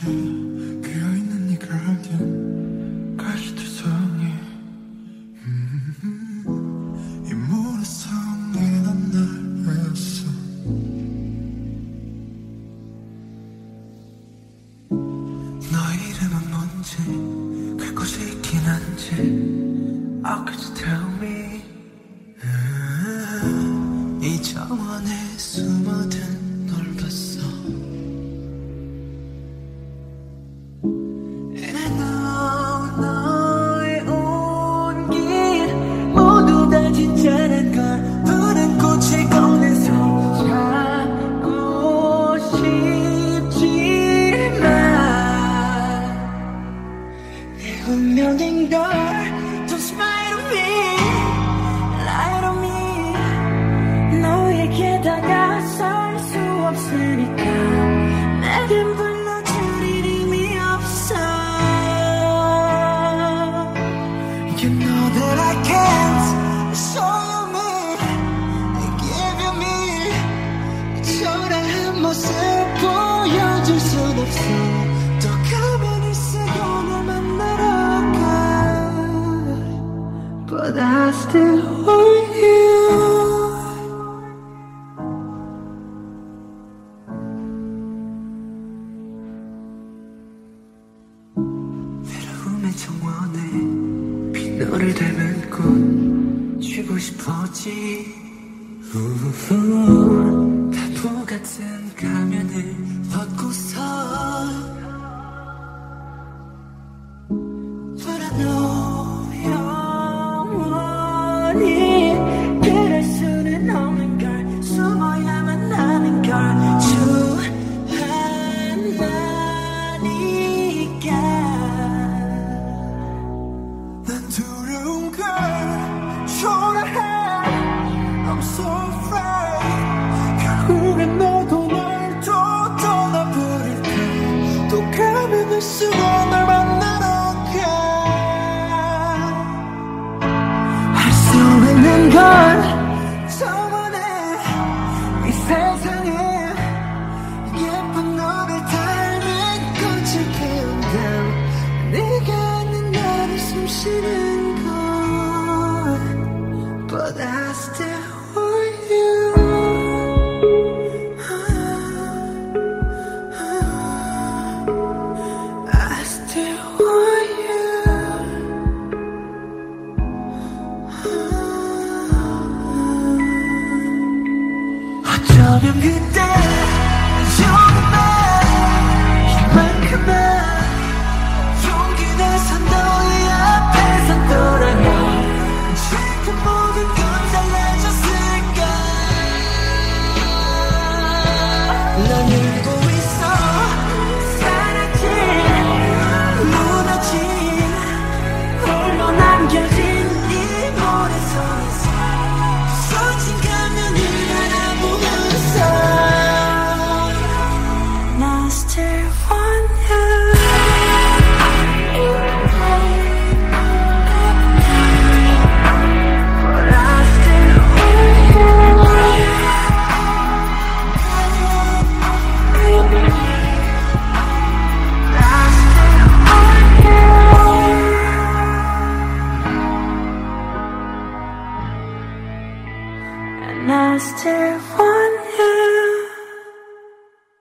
비어있는 이 가든 가시투성이 이 모래성에 난 날 외웠어. 너의 이름은 뭔지 그곳에 있긴 한지 How could you tell me? 이 정원에 숨어든 널 봤어. And I know 너의 온길 모두 다 진짜란 걸 푸른 꽃을 꺼내 손 잡고 싶지만 내 운명인 걸 Don't smile on me, lie on me. 너에게 다가설 수 없으니까 내겐 불러줄 이름이 없어. You know that I can't show you me, give you me. 초라한 모습 보여줄 순 없어. 또 가만히 쓰고 널 만나러 가. But I still want you. 외로움의 정원에 빈너를 닮은 꽃 쥐고 싶었지. 바보 같은 가면을 벗고서 But I know 영원히 그럴 수는 없는 걸 숨어야만 하는 걸 좋아하니까 난 두려운 걸 초라해 I'm so afraid 결국엔 너도 날 또 떠나버릴 테 또 가면을 쓰고 널 만나러 할 수 있는 건 저번에 이 세상에 예쁜 너를 닮은 꽃을 피운다. 네가 아닌 나를 숨쉬는 것 But I still want you. I still want you. 어쩌면 그때 조금만 이만큼만 용기 내서 너의 앞에서 돌아가 지금 모든 건 달라졌을까. 난